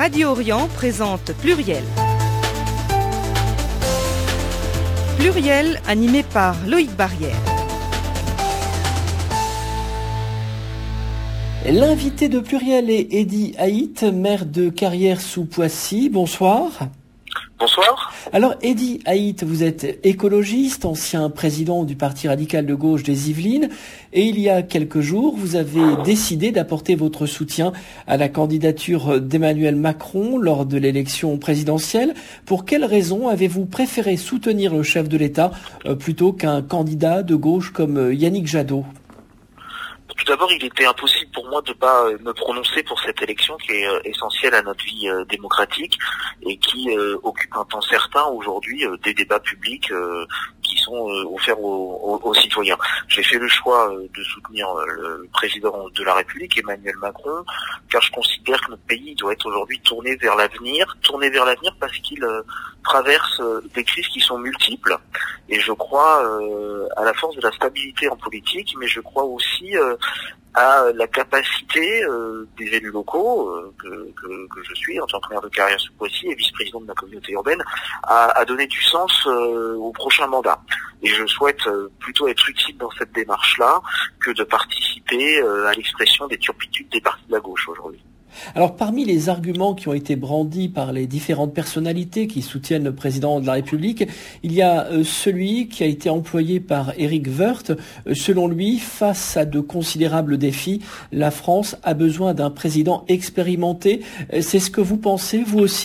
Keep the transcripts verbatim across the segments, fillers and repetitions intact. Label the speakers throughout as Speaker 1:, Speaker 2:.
Speaker 1: Radio Orient présente Pluriel. Pluriel animé par Loïc Barrière.
Speaker 2: L'invité de Pluriel est Eddy Haït, maire de Carrières-sous-Poissy. Bonsoir.
Speaker 3: Bonsoir.
Speaker 2: Alors Eddy Haït, vous êtes écologiste, ancien président du Parti radical de gauche des Yvelines, et il y a quelques jours, vous avez décidé d'apporter votre soutien à la candidature d'Emmanuel Macron lors de l'élection présidentielle. Pour quelles raisons avez-vous préféré soutenir le chef de l'État euh, plutôt qu'un candidat de gauche comme euh, Yannick Jadot ?
Speaker 3: Tout d'abord, il était impossible pour moi de ne pas me prononcer pour cette élection qui est euh, essentielle à notre vie euh, démocratique et qui euh, occupe un temps certain aujourd'hui euh, des débats publics euh, qui sont euh, offerts aux, aux, aux citoyens. J'ai fait le choix euh, de soutenir euh, le président de la République, Emmanuel Macron, car je considère que notre pays doit être aujourd'hui tourné vers l'avenir, tourné vers l'avenir parce qu'il euh, traverse euh, des crises qui sont multiples. Et je crois euh, à la force de la stabilité en politique, mais je crois aussi euh, à la capacité euh, des élus locaux, euh, que, que, que je suis en tant que maire de Carrières-sous-Poissy et vice-président de ma communauté urbaine, à, à donner du sens euh, au prochain mandat. Et je souhaite euh, plutôt être utile dans cette démarche-là que de participer euh, à l'expression des turpitudes des partis de la gauche aujourd'hui.
Speaker 2: Alors, parmi les arguments qui ont été brandis par les différentes personnalités qui soutiennent le président de la République, il y a euh, celui qui a été employé par Éric Woerth. Euh, selon lui, face à de considérables défis, la France a besoin d'un président expérimenté. Euh, c'est ce que vous pensez, vous aussi ?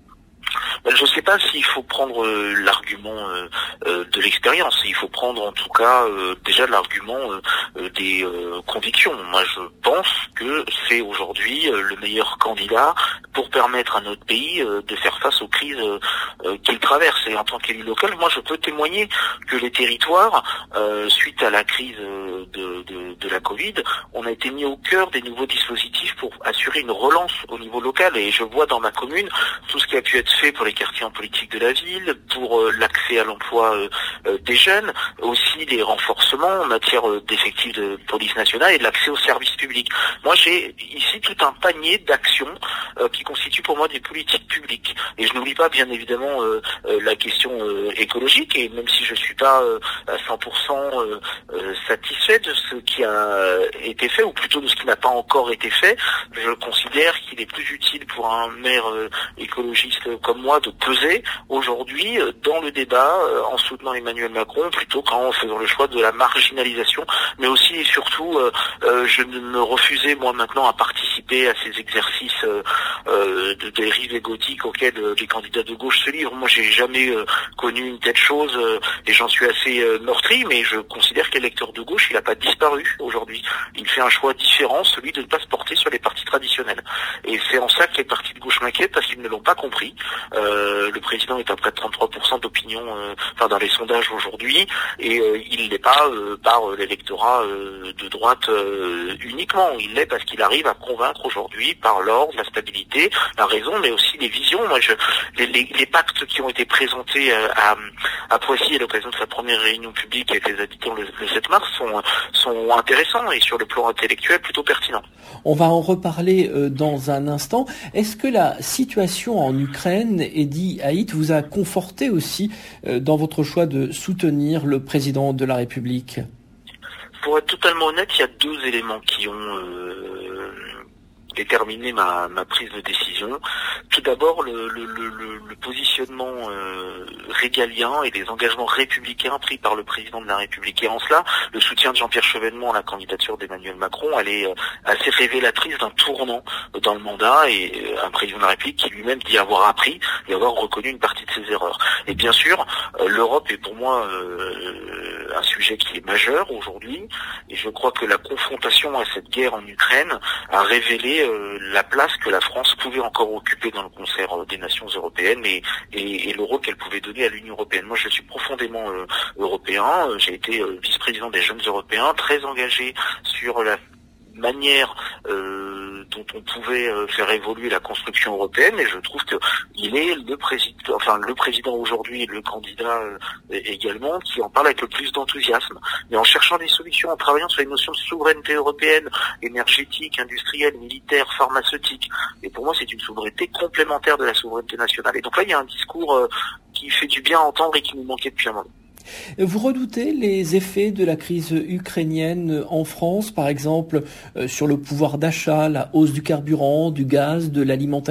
Speaker 3: Je ne sais pas s'il faut prendre euh, l'argument euh, euh, de l'expérience. Il faut prendre en tout cas euh, déjà l'argument euh, des euh, convictions. Moi, je pense que c'est aujourd'hui euh, le meilleur candidat pour permettre à notre pays euh, de faire face aux crises euh, qu'il traverse. Et en tant qu'élu local, moi, je peux témoigner que les territoires, euh, suite à la crise de, de, de la Covid, on a été mis au cœur des nouveaux dispositifs pour assurer une relance au niveau local. Et je vois dans ma commune tout ce qui a pu être fait pour les quartiers en politique de la ville, pour euh, l'accès à l'emploi euh, euh, des jeunes, aussi les renforcements en matière euh, d'effectifs de police nationale et de l'accès aux services publics. Moi, j'ai ici tout un panier d'actions euh, qui constituent pour moi des politiques publiques. Et je n'oublie pas, bien évidemment, euh, euh, la question euh, écologique, et même si je suis pas euh, à cent pour cent euh, euh, satisfait de ce qui a été fait, ou plutôt de ce qui n'a pas encore été fait, je considère qu'il est plus utile pour un maire euh, écologiste comme moi de peser aujourd'hui dans le débat en soutenant Emmanuel Macron plutôt qu'en faisant le choix de la marginalisation, mais aussi et surtout euh, euh, je ne me refusais moi maintenant à participer à ces exercices euh, euh, de dérive égotique auxquels euh, les candidats de gauche se livrent. Moi, j'ai jamais euh, connu une telle chose euh, et j'en suis assez euh, meurtri, mais je considère que l'électeur de gauche, il n'a pas disparu aujourd'hui. Il fait un choix différent, celui de ne pas se porter sur les partis traditionnels. Et c'est en ça que les partis de gauche m'inquiètent, parce qu'ils ne l'ont pas compris. Euh, le président est à près de trente-trois pour cent d'opinion, euh, enfin dans les sondages aujourd'hui, et euh, il l'est pas euh, par euh, l'électorat euh, de droite euh, uniquement. Il l'est parce qu'il arrive à convaincre aujourd'hui par l'ordre, la stabilité, la raison, mais aussi les visions. Moi, je, les, les, les pactes qui ont été présentés euh, à, à Poissy à l'occasion de sa première réunion publique avec les habitants le, le sept mars sont, sont intéressants et sur le plan intellectuel plutôt pertinents.
Speaker 2: On va en reparler euh, dans un instant. Est-ce que la situation en Ukraine, Eddy Haït, vous a conforté aussi euh, dans votre choix de soutenir le président de la République ?
Speaker 3: Pour être totalement honnête, il y a deux éléments qui ont euh, déterminé ma, ma prise de décision. Tout d'abord, le, le, le, le positionnement euh, régalien et les engagements républicains pris par le président de la République. Et en cela, le soutien de Jean-Pierre Chevènement à la candidature d'Emmanuel Macron, elle est euh, assez révélatrice d'un tournant dans le mandat, et euh, un président de la République qui lui-même dit avoir appris et avoir reconnu une partie de ses erreurs. Et bien sûr, euh, l'Europe est pour moi euh, un sujet qui est majeur aujourd'hui, et je crois que la confrontation à cette guerre en Ukraine a révélé euh, la place que la France pouvait encore occuper dans le concert euh, des nations européennes, et, et, et le rôle qu'elle pouvait donner à l'Union européenne. Moi, je suis profondément euh, européen. J'ai été euh, vice-président des jeunes européens, très engagé sur la manière euh, dont dont on pouvait euh, faire évoluer la construction européenne, et je trouve que il est le président, enfin le président aujourd'hui, le candidat euh, également, qui en parle avec le plus d'enthousiasme, mais en cherchant des solutions, en travaillant sur les notions de souveraineté européenne, énergétique, industrielle, militaire, pharmaceutique. Et pour moi, c'est une souveraineté complémentaire de la souveraineté nationale. Et donc là, il y a un discours euh, qui fait du bien à entendre et qui nous manquait depuis un moment.
Speaker 2: Vous redoutez les effets de la crise ukrainienne en France, par exemple, euh, sur le pouvoir d'achat, la hausse du carburant, du gaz, de l'alimentation ?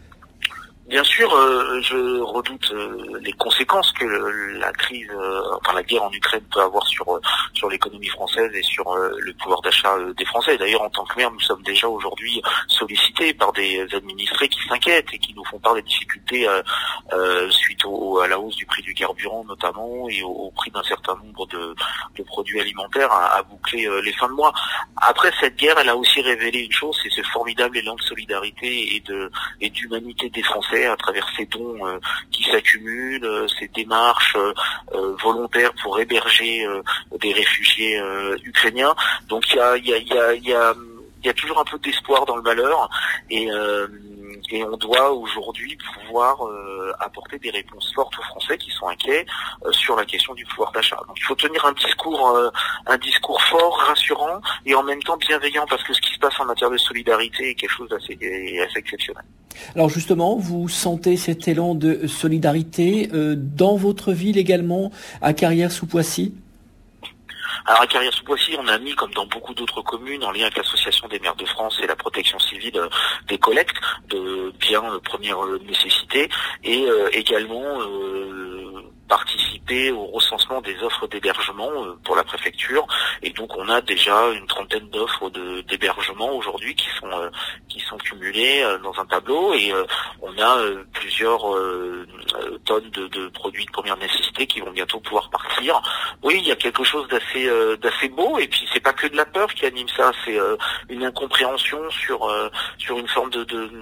Speaker 3: Bien sûr, euh, je redoute euh, les conséquences que euh, la crise, euh, enfin la guerre en Ukraine peut avoir sur euh, sur l'économie française et sur euh, le pouvoir d'achat euh, des Français. D'ailleurs, en tant que maire, nous sommes déjà aujourd'hui sollicités par des administrés qui s'inquiètent et qui nous font part des difficultés euh, euh, suite au, à la hausse du prix du carburant notamment et au, au prix d'un certain nombre de, de produits alimentaires à, à boucler euh, les fins de mois. Après, cette guerre, elle a aussi révélé une chose, c'est ce formidable élan de solidarité et de et d'humanité des Français à travers ces dons euh, qui s'accumulent, euh, ces démarches euh, euh, volontaires pour héberger euh, des réfugiés euh, ukrainiens. Donc il y a, y, a, y, a, y, a, y a toujours un peu d'espoir dans le malheur et, euh, et on doit aujourd'hui pouvoir euh, apporter des réponses fortes aux Français qui sont inquiets euh, sur la question du pouvoir d'achat. Donc il faut tenir un discours, euh, un discours fort, rassurant et en même temps bienveillant, parce que ce qui se passe en matière de solidarité est quelque chose d'assez, assez exceptionnel.
Speaker 2: Alors justement, vous sentez cet élan de solidarité euh, dans votre ville également, à Carrières-sous-Poissy ?
Speaker 3: Alors à Carrières-sous-Poissy, on a mis, comme dans beaucoup d'autres communes, en lien avec l'Association des maires de France et la protection civile, euh, des collectes de biens de première nécessité et euh, également euh, participer au recensement des offres d'hébergement euh, pour la préfecture. Et donc on a déjà une trentaine d'offres de, d'hébergement aujourd'hui qui sont euh, qui sont cumulées euh, dans un tableau et euh, on a euh, plusieurs euh, tonnes de, de produits de première nécessité qui vont bientôt pouvoir partir. Oui, il y a quelque chose d'assez euh, d'assez beau, et puis c'est pas que de la peur qui anime ça, c'est euh, une incompréhension sur euh, sur une forme de, de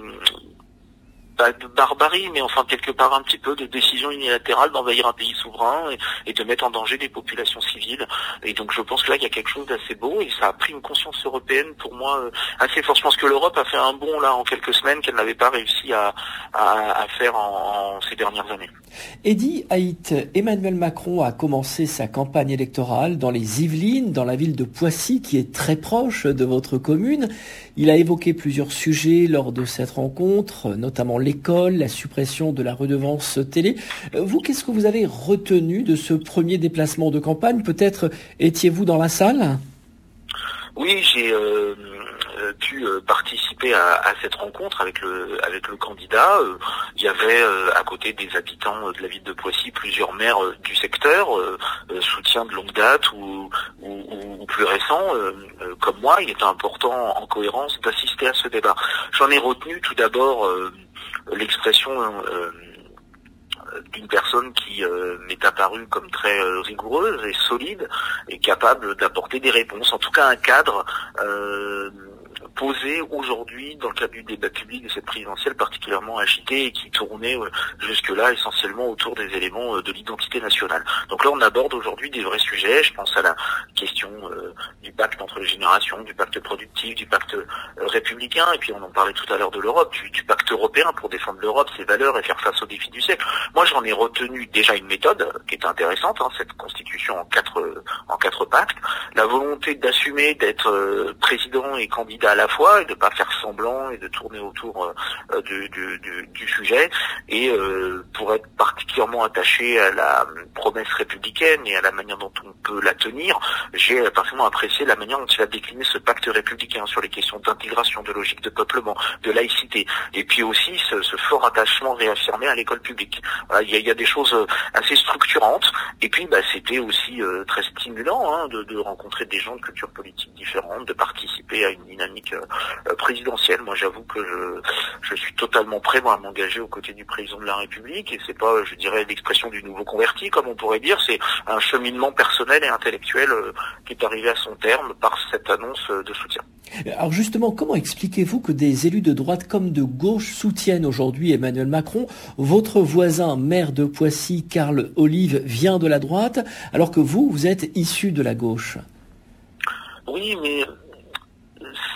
Speaker 3: pas de barbarie, mais enfin quelque part un petit peu de décision unilatérale d'envahir un pays souverain et, et de mettre en danger des populations civiles. Et donc je pense que là il y a quelque chose d'assez beau et ça a pris une conscience européenne pour moi euh, assez forte. Je pense que l'Europe a fait un bond là en quelques semaines qu'elle n'avait pas réussi à, à, à faire en, en ces dernières années.
Speaker 2: Eddy Haït, Emmanuel Macron a commencé sa campagne électorale dans les Yvelines, dans la ville de Poissy, qui est très proche de votre commune. Il a évoqué plusieurs sujets lors de cette rencontre, notamment l'école, la suppression de la redevance télé. Vous, qu'est-ce que vous avez retenu de ce premier déplacement de campagne ? Peut-être étiez-vous dans la salle ?
Speaker 3: Oui, j'ai euh, pu euh, participer à, à cette rencontre avec le avec le candidat. Euh, il y avait euh, à côté des habitants de la ville de Poissy plusieurs maires euh, du secteur, euh, euh, soutien de longue date ou, ou, ou plus récent, euh, euh, comme moi. Il était important en cohérence d'assister à ce débat. J'en ai retenu tout d'abord euh, l'expression euh, d'une personne qui euh, m'est apparue comme très euh, rigoureuse et solide et capable d'apporter des réponses, en tout cas un cadre euh, posé aujourd'hui dans le cadre du débat public de cette présidentielle particulièrement agitée et qui tournait euh, jusque-là essentiellement autour des éléments euh, de l'identité nationale. Donc là on aborde aujourd'hui des vrais sujets, je pense à la question euh, du pacte entre les générations, du pacte productif, du pacte euh, républicain, et puis on en parlait tout à l'heure de l'Europe, du, du pacte européen pour défendre l'Europe, ses valeurs et faire face aux défis du siècle. Moi j'en ai retenu déjà une méthode qui est intéressante, hein, cette constitution en quatre, euh, en quatre pactes, la volonté d'assumer d'être euh, président et candidat à la fois et de pas faire semblant et de tourner autour euh, du, du, du, du sujet, et euh, pour être particulièrement attaché à la promesse républicaine et à la manière dont on peut la tenir, j'ai particulièrement apprécié la manière dont il a décliné ce pacte républicain sur les questions d'intégration, de logique de peuplement, de laïcité, et puis aussi ce, ce fort attachement réaffirmé à l'école publique. Voilà, il y a, il y a des choses assez structurantes, et puis bah, c'était aussi euh, très stimulant hein, de, de rencontrer des gens de cultures politiques différentes, de participer à une dynamique euh, présidentielle. Moi j'avoue que je, je suis totalement prêt moi, à m'engager aux côtés du président de la République, et c'est pas, je dirais, l'expression du nouveau converti, comme on pourrait dire, c'est un cheminement personnel et intellectuel euh, qui est arrivé à son terme par cette annonce euh, de soutien.
Speaker 2: Alors justement, comment expliquez-vous que des élus de droite comme de gauche soutiennent aujourd'hui Emmanuel Macron ? Votre voisin, maire de Poissy, Carl Olive, vient de la droite, alors que vous, vous êtes issu de la gauche.
Speaker 3: Oui, mais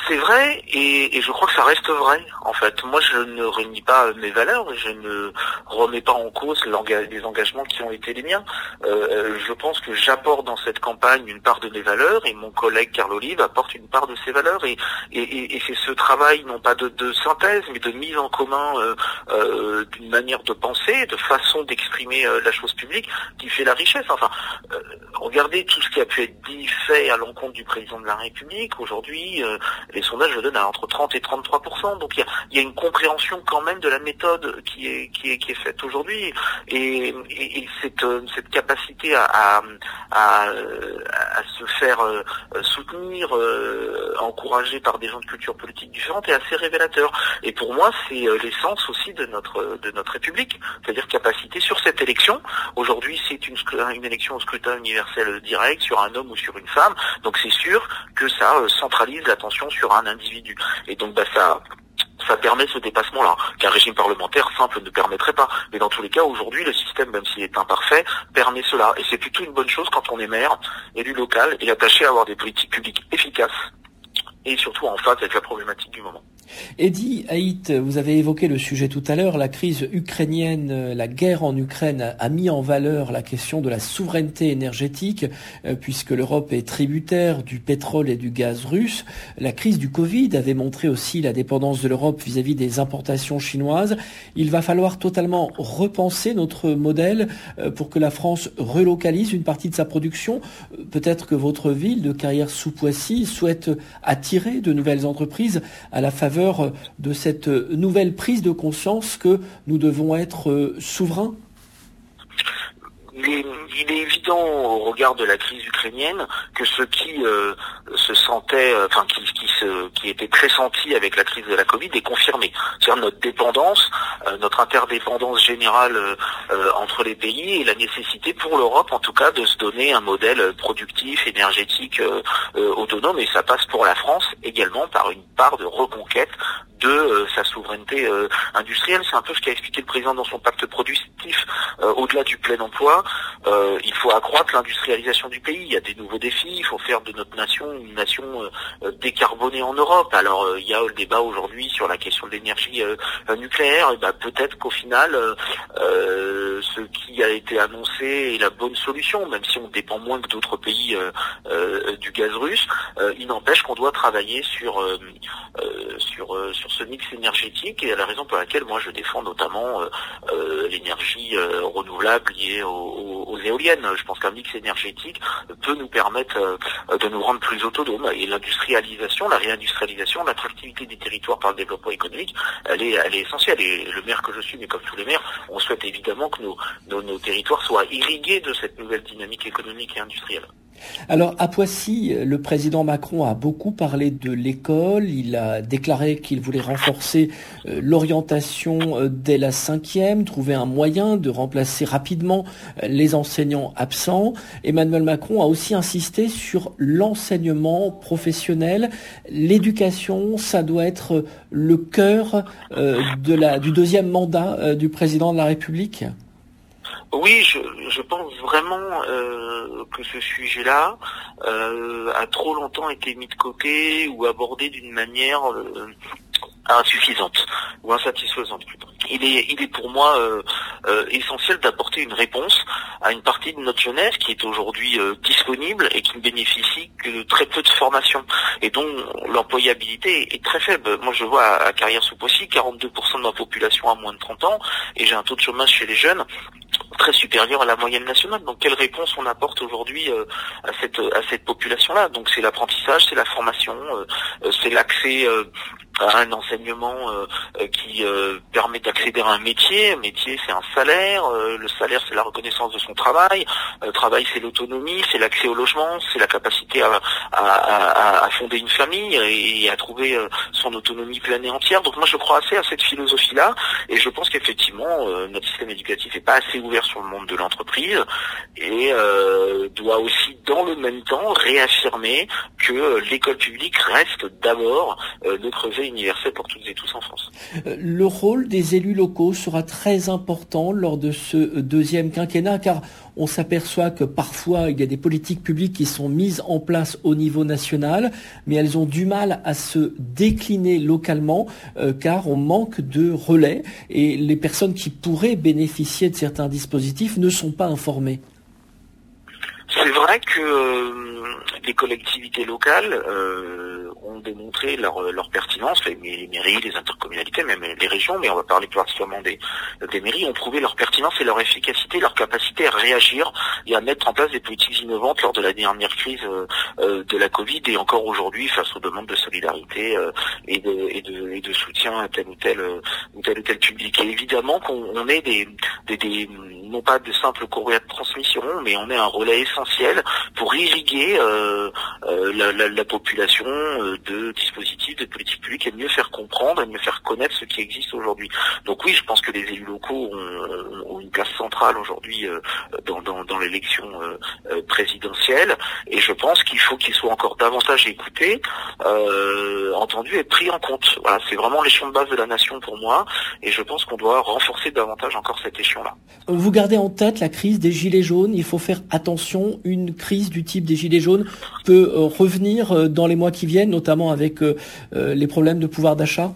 Speaker 3: C'est vrai, et, et je crois que ça reste vrai, en fait. Moi, je ne renie pas mes valeurs, je ne remets pas en cause les engagements qui ont été les miens. Euh, je pense que j'apporte dans cette campagne une part de mes valeurs, et mon collègue Carl Olive apporte une part de ses valeurs, et, et, et, et c'est ce travail, non pas de, de synthèse, mais de mise en commun euh, euh, d'une manière de penser, de façon d'exprimer euh, la chose publique, qui fait la richesse. Enfin, euh, regardez tout ce qui a pu être dit, fait à l'encontre du président de la République. Aujourd'hui, euh, les sondages le donnent à entre trente et trente-trois pour cent. Donc il y a, il y a une compréhension quand même de la méthode qui est qui est qui est faite aujourd'hui, et, et, et cette euh, cette capacité à à, à, à se faire euh, soutenir, euh, encourager par des gens de culture politique différente est assez révélateur. Et pour moi, c'est euh, l'essence aussi de notre de notre République, c'est-à-dire capacité sur cette élection. Aujourd'hui, c'est une une élection au scrutin universel direct sur un homme ou sur une femme. Donc c'est sûr que ça euh, centralise l'attention sur un individu. Et donc bah ça ça permet ce dépassement-là, qu'un régime parlementaire simple ne permettrait pas. Mais dans tous les cas, aujourd'hui, le système, même s'il est imparfait, permet cela. Et c'est plutôt une bonne chose quand on est maire, élu local, et attaché à avoir des politiques publiques efficaces, et surtout en phase avec la problématique du moment.
Speaker 2: Eddy Haït, vous avez évoqué le sujet tout à l'heure, la crise ukrainienne, la guerre en Ukraine a mis en valeur la question de la souveraineté énergétique, puisque l'Europe est tributaire du pétrole et du gaz russe. La crise du Covid avait montré aussi la dépendance de l'Europe vis-à-vis des importations chinoises. Il va falloir totalement repenser notre modèle pour que la France relocalise une partie de sa production. Peut-être que votre ville de Carrières-sous-Poissy souhaite attirer de nouvelles entreprises à la faveur de cette nouvelle prise de conscience que nous devons être souverains?
Speaker 3: Il est, il est évident au regard de la crise ukrainienne que ceux qui euh, se sentaient, euh, enfin qui, qui, se, qui étaient pressentis avec la crise de la Covid est confirmé. C'est-à-dire notre dépendance, euh, notre interdépendance générale euh, entre les pays et la nécessité pour l'Europe, en tout cas, de se donner un modèle productif, énergétique, euh, euh, autonome. Et ça passe pour la France également par une part de reconquête de euh, sa souveraineté euh, industrielle. C'est un peu ce qu'a expliqué le président dans son pacte productif. Euh, au-delà du plein emploi, euh, il faut accroître l'industrialisation du pays. Il y a des nouveaux défis. Il faut faire de notre nation une nation euh, décarbonée en Europe. Alors euh, il y a le débat aujourd'hui sur la question de l'énergie euh, nucléaire. Et ben, peut-être qu'au final, euh, euh, ce qui a été annoncé est la bonne solution, même si on dépend moins que d'autres pays euh, euh, du gaz russe. Euh, il n'empêche qu'on doit travailler sur euh, euh, sur euh, sur ce mix énergétique, et la raison pour laquelle moi je défends notamment euh, euh, l'énergie euh, renouvelable liée aux, aux, aux éoliennes. Je pense qu'un mix énergétique peut nous permettre euh, de nous rendre plus autonomes, et l'industrialisation, la réindustrialisation, l'attractivité des territoires par le développement économique, elle est, elle est essentielle. Et le maire que je suis, mais comme tous les maires, on souhaite évidemment que nos, nos, nos territoires soient irrigués de cette nouvelle dynamique économique et industrielle.
Speaker 2: Alors à Poissy, le président Macron a beaucoup parlé de l'école. Il a déclaré qu'il voulait renforcer euh, l'orientation euh, dès la cinquième, trouver un moyen de remplacer rapidement euh, les enseignants absents. Emmanuel Macron a aussi insisté sur l'enseignement professionnel. L'éducation, ça doit être le cœur euh, de la, du deuxième mandat euh, du président de la République.
Speaker 3: Oui, je, je pense vraiment euh, que ce sujet-là euh, a trop longtemps été mis de côté ou abordé d'une manière euh, insuffisante ou insatisfaisante plutôt. Il est, il est pour moi euh, euh, essentiel d'apporter une réponse à une partie de notre jeunesse qui est aujourd'hui euh, disponible et qui ne bénéficie que de très peu de formation et dont l'employabilité est très faible. Moi, je vois à, à Carrières-sous-Poissy, quarante-deux pour cent de ma population a moins de trente ans, et j'ai un taux de chômage chez les jeunes très supérieur à la moyenne nationale. Donc quelle réponse on apporte aujourd'hui euh, à cette à cette population-là? Donc c'est l'apprentissage, c'est la formation, euh, c'est l'accès euh, à un enseignement euh, qui euh, permet d'accéder à un métier. Un métier, c'est un salaire. Euh, le salaire, c'est la reconnaissance de son travail. Le travail, c'est l'autonomie, c'est l'accès au logement, c'est la capacité à, à, à, à fonder une famille et à trouver euh, son autonomie pleine et entière. Donc moi, je crois assez à cette philosophie-là, et je pense qu'effectivement, euh, notre système éducatif n'est pas assez ouvert sur le monde de l'entreprise et euh, doit aussi, dans le même temps, réaffirmer que euh, l'école publique reste d'abord euh, le creuset santé universelle pour toutes et tous en France.
Speaker 2: Le rôle des élus locaux sera très important lors de ce deuxième quinquennat, car on s'aperçoit que parfois il y a des politiques publiques qui sont mises en place au niveau national, mais elles ont du mal à se décliner localement, euh, car on manque de relais et les personnes qui pourraient bénéficier de certains dispositifs ne sont pas informées.
Speaker 3: C'est vrai que euh, les collectivités locales euh, ont démontré leur, leur pertinence, les, les mairies, les intercommunalités, même les régions, mais on va parler plus particulièrement des, des mairies, ont prouvé leur pertinence et leur efficacité, leur capacité à réagir et à mettre en place des politiques innovantes lors de la dernière crise euh, euh, de la Covid et encore aujourd'hui face aux demandes de solidarité euh, et, de, et, de, et de soutien à tel ou tel, euh, ou tel ou tel public. Et évidemment qu'on on est des, des, des non pas de simples courriers de transmission, mais on est un relais essentiel pour irriguer euh, euh, la, la, la population euh, de dispositifs, de politiques publiques et mieux faire comprendre et mieux faire connaître ce qui existe aujourd'hui. Donc oui, je pense que les élus locaux ont, ont une place centrale aujourd'hui euh, dans, dans, dans l'élection euh, présidentielle et je pense qu'il faut qu'ils soient encore davantage écoutés, euh, entendus et pris en compte. Voilà, c'est vraiment l'échelon de base de la nation pour moi et je pense qu'on doit renforcer davantage encore cet échelon-là.
Speaker 2: Vous gardez en tête la crise des Gilets jaunes, il faut faire attention, une crise du type des Gilets jaunes peut euh, revenir euh, dans les mois qui viennent, notamment avec euh, euh, les problèmes de pouvoir d'achat?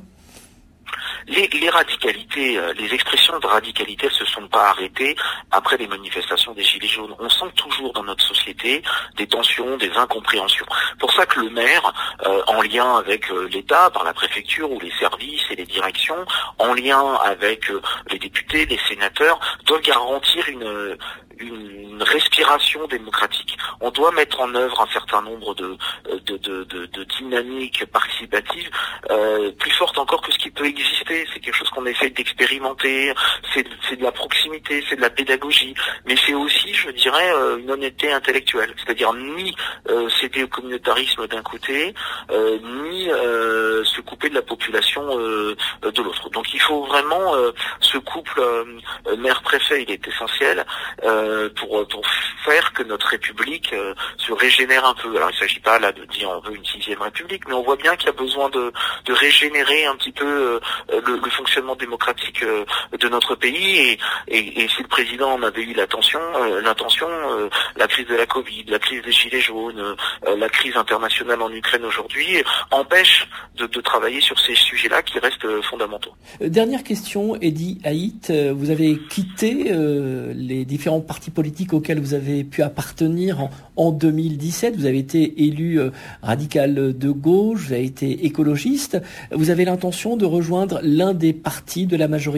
Speaker 3: Les, les radicalités, euh, les expressions de radicalité, elles se sont pas arrêtées après les manifestations des Gilets jaunes. On sent toujours dans notre société des tensions, des incompréhensions. Pour ça que le maire, euh, en lien avec euh, l'État, par la préfecture ou les services et les directions, en lien avec euh, les députés, les sénateurs, doit garantir une une respiration démocratique. On doit mettre en œuvre un certain nombre de de, de, de, de dynamiques participatives euh, plus fortes encore que ce qui peut exister. C'est quelque chose qu'on essaye d'expérimenter. C'est, c'est de la proximité, c'est de la pédagogie, mais c'est aussi, je dirais, euh, une honnêteté intellectuelle. C'est-à-dire ni euh, céder au communautarisme d'un côté, euh, ni euh, se couper de la population euh, de l'autre. Donc il faut vraiment euh, ce couple euh, maire-préfet, il est essentiel. Euh, Pour, pour faire que notre République euh, se régénère un peu. Alors il ne s'agit pas là de dire on veut une sixième République, mais on voit bien qu'il y a besoin de, de régénérer un petit peu euh, le, le fonctionnement démocratique euh, de notre pays. Et, et, et si le président en avait eu l'attention, euh, l'intention, euh, la crise de la Covid, la crise des Gilets jaunes, euh, la crise internationale en Ukraine aujourd'hui, empêche de, de travailler sur ces sujets-là qui restent euh, fondamentaux.
Speaker 2: Dernière question, Eddy Haït, vous avez quitté euh, les différents partis politiques auxquels vous avez pu appartenir en, en deux mille dix-sept. Vous avez été élu euh, radical de gauche, vous avez été écologiste. Vous avez l'intention de rejoindre l'un des partis de la majorité ?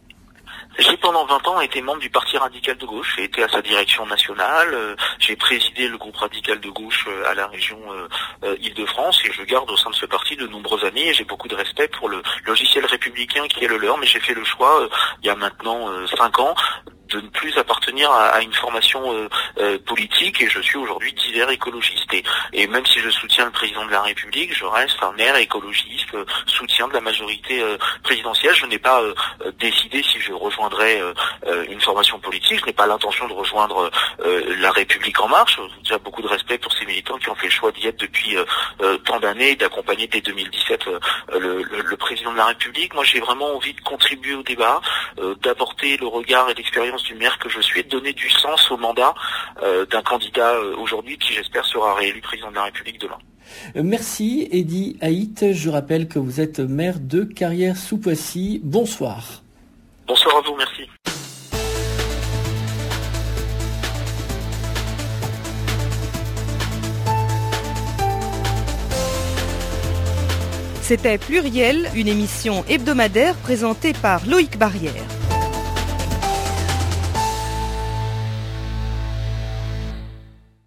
Speaker 3: J'ai pendant vingt ans été membre du Parti radical de gauche, j'ai été à sa direction nationale, euh, j'ai présidé le groupe radical de gauche euh, à la région euh, euh, Île-de-France et je garde au sein de ce parti de nombreux amis et j'ai beaucoup de respect pour le logiciel républicain qui est le leur, mais j'ai fait le choix euh, il y a maintenant euh, cinq ans de ne plus appartenir à, à une formation euh, euh, politique et je suis aujourd'hui divers écologiste. Et, et même si je soutiens le président de la République, je reste un maire écologiste, euh, soutien de la majorité euh, présidentielle. Je n'ai pas euh, décidé si je rejoindrais euh, euh, une formation politique. Je n'ai pas l'intention de rejoindre euh, la République en marche. J'ai déjà beaucoup de respect pour ces militants qui ont fait le choix d'y être depuis euh, euh, tant d'années, d'accompagner dès deux mille dix-sept euh, le, le, le président de la République. Moi, j'ai vraiment envie de contribuer au débat, euh, d'apporter le regard et l'expérience du maire que je suis, de donner du sens au mandat euh, d'un candidat euh, aujourd'hui qui j'espère sera réélu président de la République demain.
Speaker 2: Merci Eddy Haït, je rappelle que vous êtes maire de Carrières-sous-Poissy. Bonsoir.
Speaker 3: Bonsoir à vous, merci.
Speaker 1: C'était Pluriel, une émission hebdomadaire présentée par Loïc Barrière.